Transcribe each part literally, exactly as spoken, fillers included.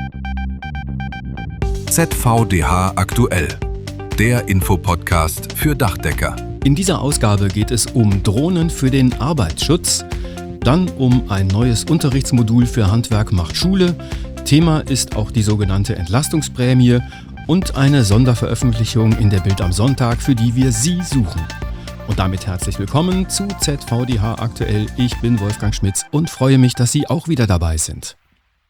Z V D H aktuell, der Infopodcast für Dachdecker. In dieser Ausgabe geht es um Drohnen für den Arbeitsschutz, dann um ein neues Unterrichtsmodul für Handwerk macht Schule, Thema ist auch die sogenannte Entlastungsprämie und eine Sonderveröffentlichung in der Bild am Sonntag, für die wir Sie suchen. Und damit herzlich willkommen zu Z V D H aktuell. Ich bin Wolfgang Schmitz und freue mich, dass Sie auch wieder dabei sind.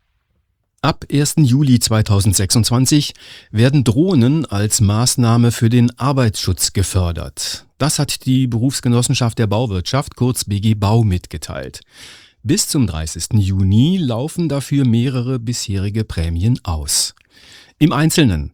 Ab ersten Juli zweitausendsechsundzwanzig werden Drohnen als Maßnahme für den Arbeitsschutz gefördert. Das hat die Berufsgenossenschaft der Bauwirtschaft, kurz B G Bau, mitgeteilt. Bis zum dreißigsten Juni laufen dafür mehrere bisherige Prämien aus. Im Einzelnen: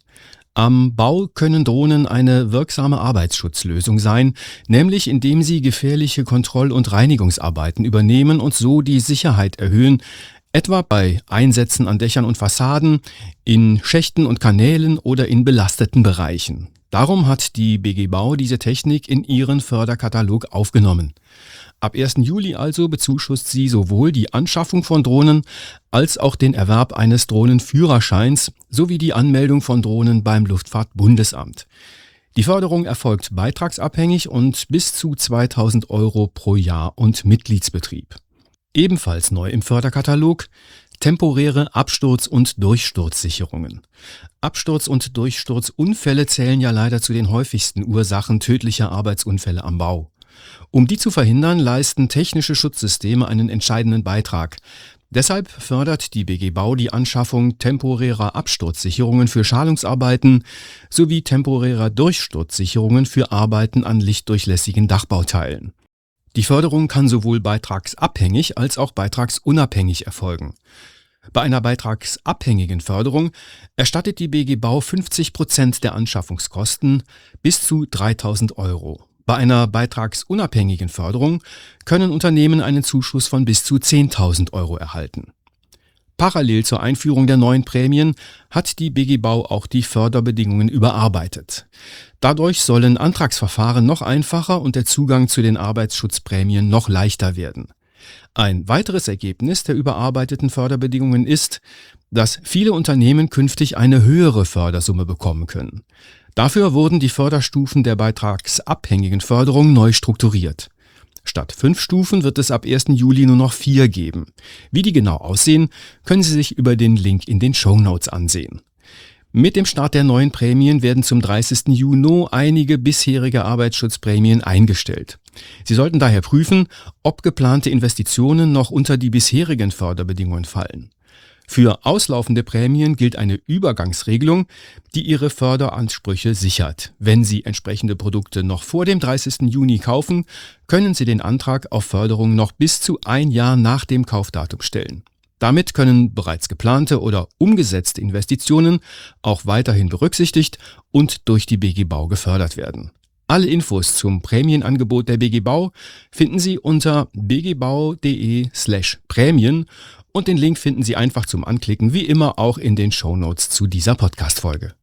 Am Bau können Drohnen eine wirksame Arbeitsschutzlösung sein, nämlich indem sie gefährliche Kontroll- und Reinigungsarbeiten übernehmen und so die Sicherheit erhöhen, etwa bei Einsätzen an Dächern und Fassaden, in Schächten und Kanälen oder in belasteten Bereichen. Darum hat die B G Bau diese Technik in ihren Förderkatalog aufgenommen. Ab ersten Juli also bezuschusst sie sowohl die Anschaffung von Drohnen als auch den Erwerb eines Drohnenführerscheins sowie die Anmeldung von Drohnen beim Luftfahrtbundesamt. Die Förderung erfolgt beitragsabhängig und bis zu zweitausend Euro pro Jahr und Mitgliedsbetrieb. Ebenfalls neu im Förderkatalog: temporäre Absturz- und Durchsturzsicherungen. Absturz- und Durchsturzunfälle zählen ja leider zu den häufigsten Ursachen tödlicher Arbeitsunfälle am Bau. Um die zu verhindern, leisten technische Schutzsysteme einen entscheidenden Beitrag. Deshalb fördert die B G Bau die Anschaffung temporärer Absturzsicherungen für Schalungsarbeiten sowie temporärer Durchsturzsicherungen für Arbeiten an lichtdurchlässigen Dachbauteilen. Die Förderung kann sowohl beitragsabhängig als auch beitragsunabhängig erfolgen. Bei einer beitragsabhängigen Förderung erstattet die B G Bau fünfzig Prozent der Anschaffungskosten bis zu dreitausend Euro. Bei einer beitragsunabhängigen Förderung können Unternehmen einen Zuschuss von bis zu zehntausend Euro erhalten. Parallel zur Einführung der neuen Prämien hat die B G Bau auch die Förderbedingungen überarbeitet. Dadurch sollen Antragsverfahren noch einfacher und der Zugang zu den Arbeitsschutzprämien noch leichter werden. Ein weiteres Ergebnis der überarbeiteten Förderbedingungen ist, dass viele Unternehmen künftig eine höhere Fördersumme bekommen können. Dafür wurden die Förderstufen der beitragsabhängigen Förderung neu strukturiert. Statt fünf Stufen wird es ab ersten Juli nur noch vier geben. Wie die genau aussehen, können Sie sich über den Link in den Shownotes ansehen. Mit dem Start der neuen Prämien werden zum dreißigsten Juni einige bisherige Arbeitsschutzprämien eingestellt. Sie sollten daher prüfen, ob geplante Investitionen noch unter die bisherigen Förderbedingungen fallen. Für auslaufende Prämien gilt eine Übergangsregelung, die Ihre Förderansprüche sichert. Wenn Sie entsprechende Produkte noch vor dem dreißigsten Juni kaufen, können Sie den Antrag auf Förderung noch bis zu ein Jahr nach dem Kaufdatum stellen. Damit können bereits geplante oder umgesetzte Investitionen auch weiterhin berücksichtigt und durch die B G Bau gefördert werden. Alle Infos zum Prämienangebot der B G Bau finden Sie unter b g bau punkt d e slash Prämien und den Link finden Sie einfach zum Anklicken, wie immer auch in den Shownotes zu dieser Podcast-Folge.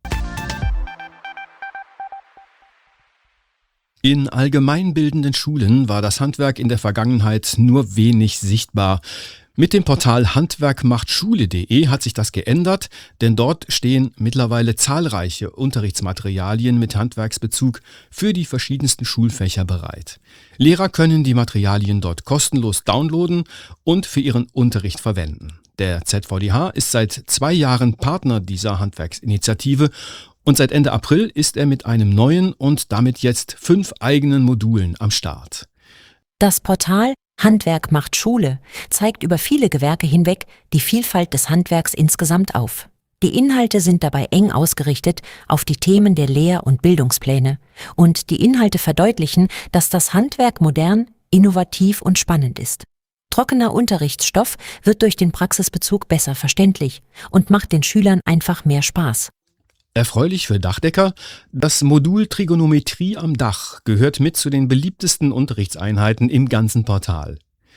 In allgemeinbildenden Schulen war das Handwerk in der Vergangenheit nur wenig sichtbar. Mit dem Portal handwerk macht schule punkt de hat sich das geändert, denn dort stehen mittlerweile zahlreiche Unterrichtsmaterialien mit Handwerksbezug für die verschiedensten Schulfächer bereit. Lehrer können die Materialien dort kostenlos downloaden und für ihren Unterricht verwenden. Der Z V D H ist seit zwei Jahren Partner dieser Handwerksinitiative und seit Ende April ist er mit einem neuen und damit jetzt fünf eigenen Modulen am Start. Das Portal Handwerk macht Schule zeigt über viele Gewerke hinweg die Vielfalt des Handwerks insgesamt auf. Die Inhalte sind dabei eng ausgerichtet auf die Themen der Lehr- und Bildungspläne und die Inhalte verdeutlichen, dass das Handwerk modern, innovativ und spannend ist. Trockener Unterrichtsstoff wird durch den Praxisbezug besser verständlich und macht den Schülern einfach mehr Spaß. Erfreulich für Dachdecker: Das Modul Trigonometrie am Dach gehört mit zu den beliebtesten Unterrichtseinheiten im ganzen Portal.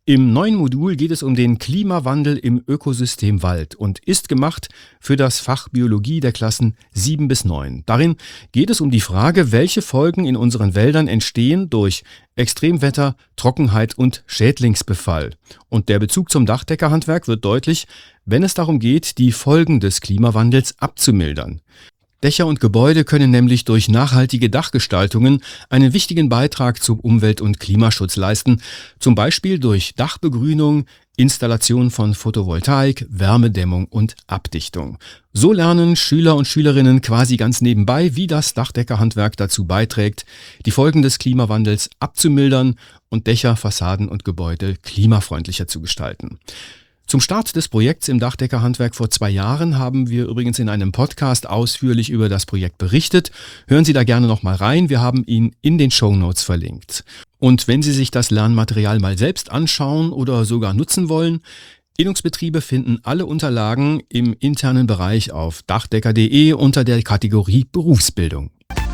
Im neuen Modul geht es um den Klimawandel im Ökosystem Wald und ist gemacht für das Fach Biologie der Klassen sieben bis neun. Darin geht es um die Frage, welche Folgen in unseren Wäldern entstehen durch Extremwetter, Trockenheit und Schädlingsbefall. Und der Bezug zum Dachdeckerhandwerk wird deutlich, wenn es darum geht, die Folgen des Klimawandels abzumildern. Dächer und Gebäude können nämlich durch nachhaltige Dachgestaltungen einen wichtigen Beitrag zum Umwelt- und Klimaschutz leisten, zum Beispiel durch Dachbegrünung, Installation von Photovoltaik, Wärmedämmung und Abdichtung. So lernen Schüler und Schülerinnen quasi ganz nebenbei, wie das Dachdeckerhandwerk dazu beiträgt, die Folgen des Klimawandels abzumildern und Dächer, Fassaden und Gebäude klimafreundlicher zu gestalten. Zum Start des Projekts im Dachdeckerhandwerk vor zwei Jahren haben wir übrigens in einem Podcast ausführlich über das Projekt berichtet. Hören Sie da gerne nochmal rein, wir haben ihn in den Shownotes verlinkt. Und wenn Sie sich das Lernmaterial mal selbst anschauen oder sogar nutzen wollen, Innungsbetriebe finden alle Unterlagen im internen Bereich auf dachdecker punkt de unter der Kategorie Berufsbildung.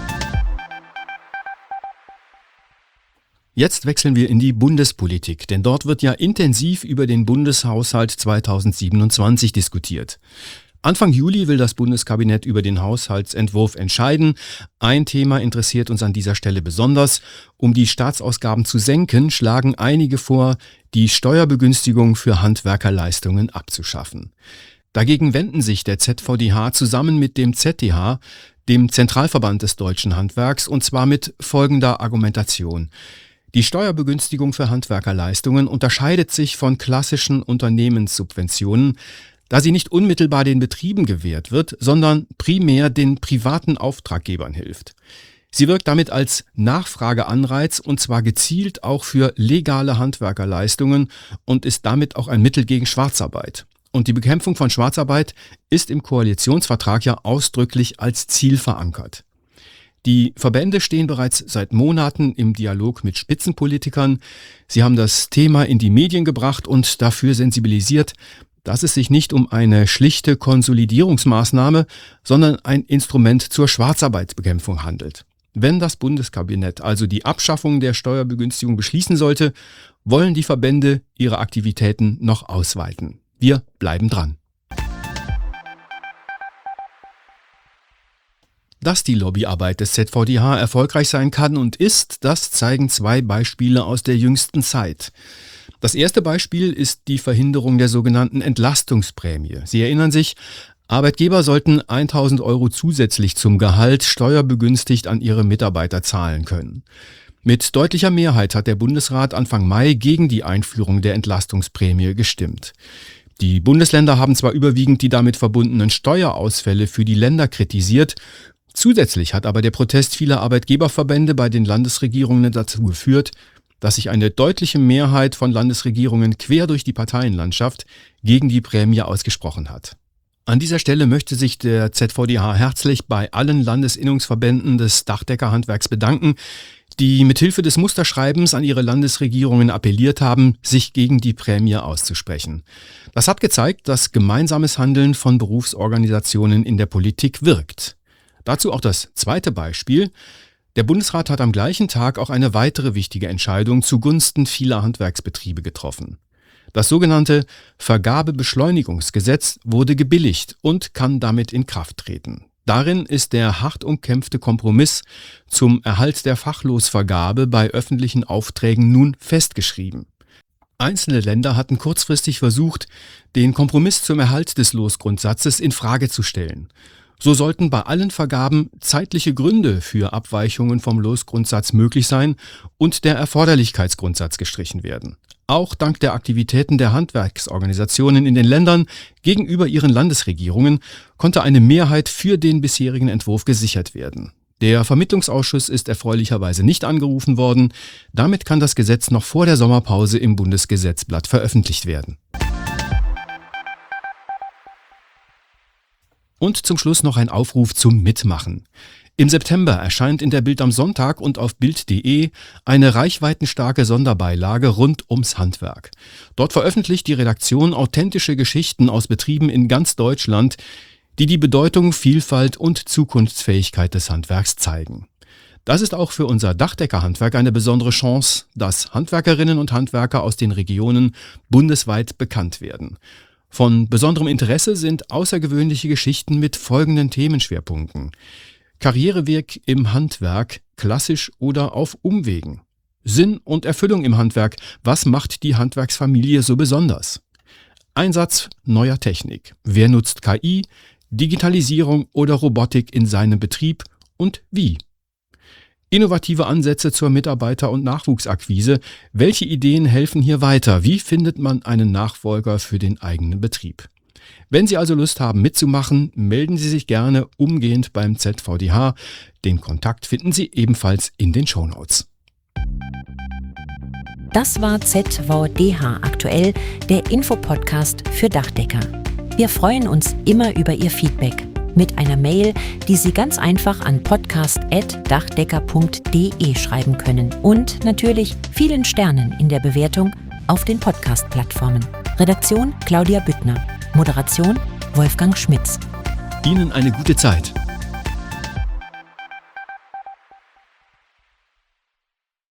Jetzt wechseln wir in die Bundespolitik, denn dort wird ja intensiv über den Bundeshaushalt zweitausendsiebenundzwanzig diskutiert. Anfang Juli will das Bundeskabinett über den Haushaltsentwurf entscheiden. Ein Thema interessiert uns an dieser Stelle besonders. Um die Staatsausgaben zu senken, schlagen einige vor, die Steuerbegünstigung für Handwerkerleistungen abzuschaffen. Dagegen wenden sich der Z V D H zusammen mit dem Z D H, dem Zentralverband des deutschen Handwerks, und zwar mit folgender Argumentation. Die Steuerbegünstigung für Handwerkerleistungen unterscheidet sich von klassischen Unternehmenssubventionen, da sie nicht unmittelbar den Betrieben gewährt wird, sondern primär den privaten Auftraggebern hilft. Sie wirkt damit als Nachfrageanreiz und zwar gezielt auch für legale Handwerkerleistungen und ist damit auch ein Mittel gegen Schwarzarbeit. Und die Bekämpfung von Schwarzarbeit ist im Koalitionsvertrag ja ausdrücklich als Ziel verankert. Die Verbände stehen bereits seit Monaten im Dialog mit Spitzenpolitikern. Sie haben das Thema in die Medien gebracht und dafür sensibilisiert, dass es sich nicht um eine schlichte Konsolidierungsmaßnahme, sondern ein Instrument zur Schwarzarbeitsbekämpfung handelt. Wenn das Bundeskabinett also die Abschaffung der Steuerbegünstigung beschließen sollte, wollen die Verbände ihre Aktivitäten noch ausweiten. Wir bleiben dran. Dass die Lobbyarbeit des Z V D H erfolgreich sein kann und ist, das zeigen zwei Beispiele aus der jüngsten Zeit. Das erste Beispiel ist die Verhinderung der sogenannten Entlastungsprämie. Sie erinnern sich, Arbeitgeber sollten tausend Euro zusätzlich zum Gehalt steuerbegünstigt an ihre Mitarbeiter zahlen können. Mit deutlicher Mehrheit hat der Bundesrat Anfang Mai gegen die Einführung der Entlastungsprämie gestimmt. Die Bundesländer haben zwar überwiegend die damit verbundenen Steuerausfälle für die Länder kritisiert, zusätzlich hat aber der Protest vieler Arbeitgeberverbände bei den Landesregierungen dazu geführt, dass sich eine deutliche Mehrheit von Landesregierungen quer durch die Parteienlandschaft gegen die Prämie ausgesprochen hat. An dieser Stelle möchte sich der Z V D H herzlich bei allen Landesinnungsverbänden des Dachdeckerhandwerks bedanken, die mithilfe des Musterschreibens an ihre Landesregierungen appelliert haben, sich gegen die Prämie auszusprechen. Das hat gezeigt, dass gemeinsames Handeln von Berufsorganisationen in der Politik wirkt. Dazu auch das zweite Beispiel. Der Bundesrat hat am gleichen Tag auch eine weitere wichtige Entscheidung zugunsten vieler Handwerksbetriebe getroffen. Das sogenannte Vergabebeschleunigungsgesetz wurde gebilligt und kann damit in Kraft treten. Darin ist der hart umkämpfte Kompromiss zum Erhalt der Fachlosvergabe bei öffentlichen Aufträgen nun festgeschrieben. Einzelne Länder hatten kurzfristig versucht, den Kompromiss zum Erhalt des Losgrundsatzes in Frage zu stellen. So sollten bei allen Vergaben zeitliche Gründe für Abweichungen vom Losgrundsatz möglich sein und der Erforderlichkeitsgrundsatz gestrichen werden. Auch dank der Aktivitäten der Handwerksorganisationen in den Ländern gegenüber ihren Landesregierungen konnte eine Mehrheit für den bisherigen Entwurf gesichert werden. Der Vermittlungsausschuss ist erfreulicherweise nicht angerufen worden. Damit kann das Gesetz noch vor der Sommerpause im Bundesgesetzblatt veröffentlicht werden. Und zum Schluss noch ein Aufruf zum Mitmachen. Im September erscheint in der Bild am Sonntag und auf bild punkt de eine reichweitenstarke Sonderbeilage rund ums Handwerk. Dort veröffentlicht die Redaktion authentische Geschichten aus Betrieben in ganz Deutschland, die die Bedeutung, Vielfalt und Zukunftsfähigkeit des Handwerks zeigen. Das ist auch für unser Dachdeckerhandwerk eine besondere Chance, dass Handwerkerinnen und Handwerker aus den Regionen bundesweit bekannt werden. Von besonderem Interesse sind außergewöhnliche Geschichten mit folgenden Themenschwerpunkten: Karriereweg im Handwerk, klassisch oder auf Umwegen. Sinn und Erfüllung im Handwerk, was macht die Handwerksfamilie so besonders? Einsatz neuer Technik, wer nutzt K I, Digitalisierung oder Robotik in seinem Betrieb und wie? Innovative Ansätze zur Mitarbeiter- und Nachwuchsakquise, welche Ideen helfen hier weiter? Wie findet man einen Nachfolger für den eigenen Betrieb? Wenn Sie also Lust haben mitzumachen, melden Sie sich gerne umgehend beim Z V D H. Den Kontakt finden Sie ebenfalls in den Shownotes. Das war Z V D H aktuell, der Infopodcast für Dachdecker. Wir freuen uns immer über Ihr Feedback mit einer Mail, die Sie ganz einfach an podcast at dachdecker punkt de schreiben können und natürlich vielen Sternen in der Bewertung auf den Podcast-Plattformen. Redaktion Claudia Büttner, Moderation Wolfgang Schmitz. Ihnen eine gute Zeit.